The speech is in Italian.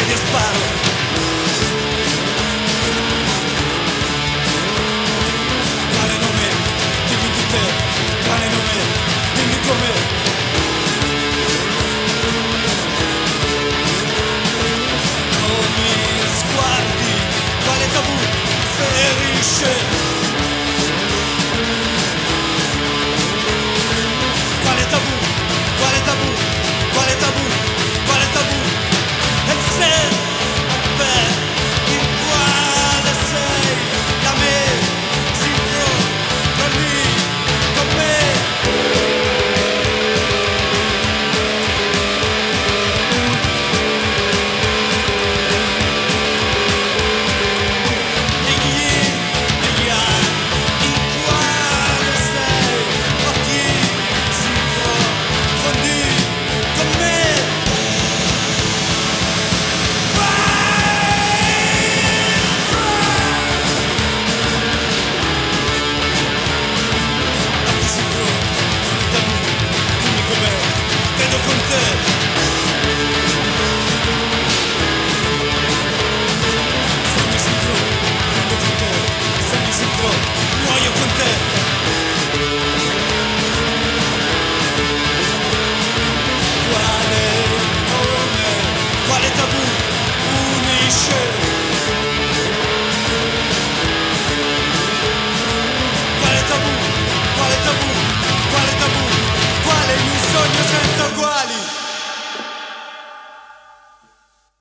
io sparo. Quale nome? Dimmi di te. Quale nome? Dimmi come. Ogni sguardi, quale tabù ferisce. Quale tabù? Quale tabù? Quale tabù? Quale tabù? E se beh, in quale sei? Da me, sincroni con me. Vedo con te.